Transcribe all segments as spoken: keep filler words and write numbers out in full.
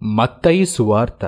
మత్తయి సువార్త.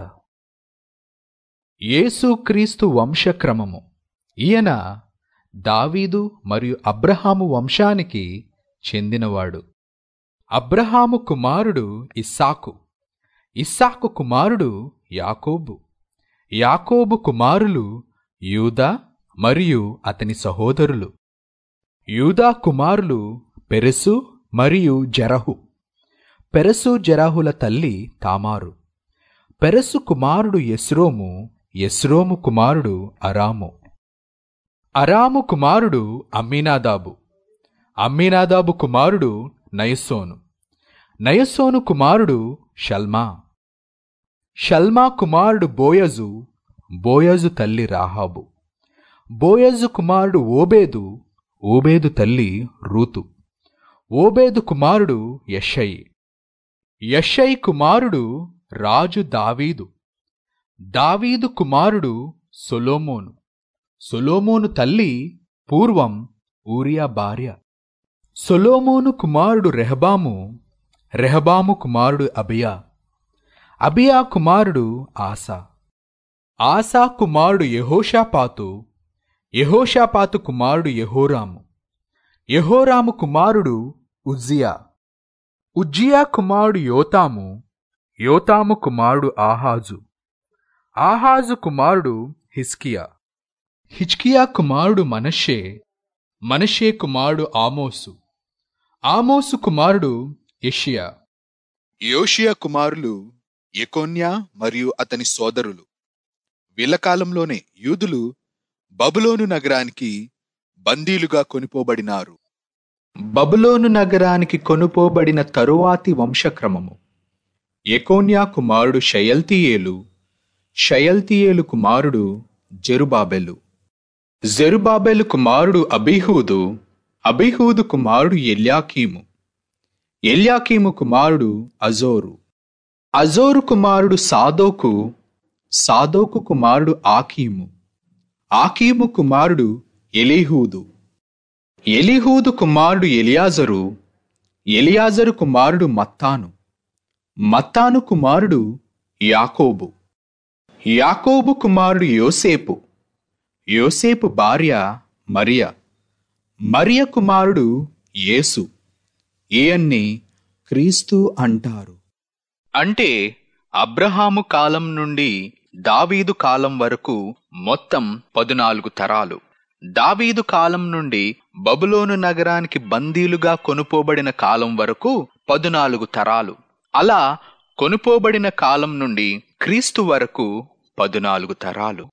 యేసుక్రీస్తు వంశక్రమము. ఈయన దావీదు మరియు అబ్రహాము వంశానికి చెందినవాడు. అబ్రహాము కుమారుడు ఇస్సాకు, ఇస్సాకు కుమారుడు యాకోబు, యాకోబు కుమారులు యూదా మరియు అతని సహోదరులు. యూదా కుమారులు పెరెసు మరియు జెరహు. పెరెసు జెరహుల తల్లి తామారు. పెరెసు కుమారుడు ఎస్రోము, ఎస్రోము కుమారుడు అరాము. అరాము కుమారుడు అమ్మీనాదాబు, అమ్మీనాదాబు కుమారుడు నయసోను, నయసోను కుమారుడు షల్మా. షల్మా కుమారుడు బోయజు, బోయజు తల్లి రాహాబు. బోయజు కుమారుడు ఓబేదు, ఓబేదు తల్లి రూతు. ఓబేదు కుమారుడు యెషయి, యెషయి కుమారుడు రాజు దావీదు. దావీదు కుమారుడు సొలొమోను, సొలొమోను తల్లి పూర్వం ఊరియా భార్య. సొలొమోను కుమారుడు రెహబాము, రెహబాము కుమారుడు అబియా, అబియా కుమారుడు ఆసా. ఆసా కుమారుడు యెహోషాపాతు, యెహోషాపాతు కుమారుడు యెహోరాము, యెహోరాము కుమారుడు ఉజ్జియా. ఉజ్జియా కుమారుడు యోతాము, యోతాము కుమారుడు ఆహాజు, ఆహాజు కుమారుడు హిజ్కియా. హిజ్కియా కుమారుడు మనష్షే, మనష్షే కుమారుడు ఆమోసు, ఆమోసు కుమారుడు యెషయా. యోషియా కుమారులు యెకొన్యా మరియు అతని సోదరులు. వీళ్ళ కాలంలోనే యూదులు బబులోను నగరానికి బందీలుగా కొనిపోబడినారు. బబులోను నగరానికి కొనుపోబడిన తరువాతి వంశక్రమము. యెకొన్యా కుమారుడు షయల్తీయేలు, షయల్తీయేలు కుమారుడు జెరుబాబెలు, జెరుబాబెలు కుమారుడు అబీహూదు, అబీహూదు కుమారుడు ఎల్యాకీము, ఎల్యాకీము కుమారుడు అజోరు, అజోరు కుమారుడు సాదోకు, సాదోకు కుమారుడు ఆకీము, ఆకీము కుమారుడు ఎలీహూదు, ఎలీహూదు కుమారుడు ఎలియాజరు, ఎలియాజరు కుమారుడు మత్తాను, మత్తాను కుమారుడు యాకోబు, యాకోబు కుమారుడు యోసేపు, యోసేపు భార్య మరియ, మరియ కుమారుడు యేసు. ఈయన్ని క్రీస్తు అంటారు. అంటే అబ్రహాము కాలం నుండి దావీదు కాలం వరకు మొత్తం పదునాలుగు తరాలు. దావీదు కాలం నుండి బబులోను నగరానికి బందీలుగా కొనుపోబడిన కాలం వరకు పదునాలుగు తరాలు. అలా కొనుపోబడిన కాలం నుండి క్రీస్తు వరకు పదునాలుగు తరాలు.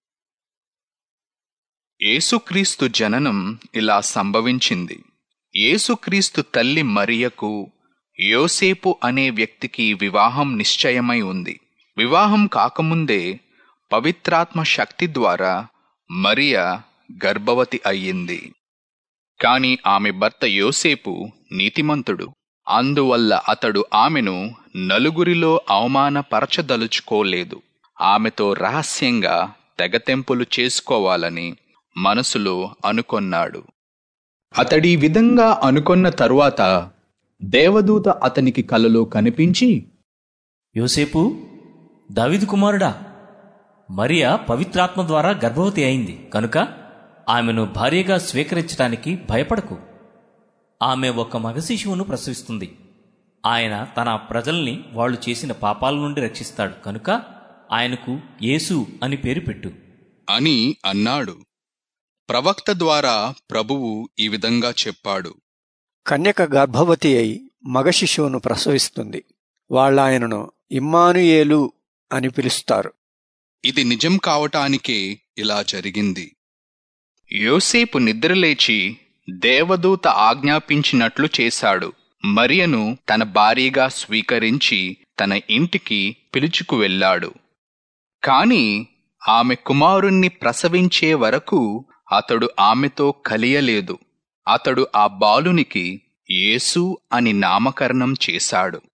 యేసుక్రీస్తు జననం ఇలా సంభవించింది. యేసుక్రీస్తు తల్లి మరియకు యోసేపు అనే వ్యక్తికి వివాహం నిశ్చయమై ఉంది. వివాహం కాకముందే పవిత్రాత్మ శక్తి ద్వారా మరియ గర్భవతి అయ్యింది. కాని ఆమె భర్త యోసేపు నీతిమంతుడు. అందువల్ల అతడు ఆమెను నలుగురిలో అవమానపరచదలుచుకోలేదు. ఆమెతో రహస్యంగా తెగతెంపులు చేసుకోవాలని మనసులో అనుకొన్నాడు. అతడీ విధంగా అనుకొన్న తరువాత దేవదూత అతనికి కలలో కనిపించి, యోసేపు, దావీదు కుమారుడా, మరియ పవిత్రాత్మ ద్వారా గర్భవతి అయింది కనుక ఆమెను భార్యగా స్వీకరించడానికి భయపడకు. ఆమె ఒక మగ శిశువును ప్రసవిస్తుంది. ఆయన తన ప్రజల్ని వాళ్లు చేసిన పాపాల నుండి రక్షిస్తాడు కనుక ఆయనకు యేసు అని పేరు పెట్టు అని అన్నాడు. ప్రవక్త ద్వారా ప్రభువు ఈ విధంగా చెప్పాడు. కన్యక గర్భవతి అయి మగ శిశువును ప్రసవిస్తుంది. వాళ్ళాయనను ఇమ్మానుయేలు అని పిలుస్తారు. ఇది నిజం కావటానికే ఇలా జరిగింది. యోసేపు నిద్రలేచి దేవదూత ఆజ్ఞాపించినట్లు చేశాడు. మరియను తన భార్యగా స్వీకరించి తన ఇంటికి పిలుచుకు వెళ్ళాడు. కాని ఆమె కుమారుణ్ణి ప్రసవించే వరకు అతడు ఆమెతో కలియలేదు. అతడు ఆ బాలునికి యేసు అని నామకరణం చేశాడు.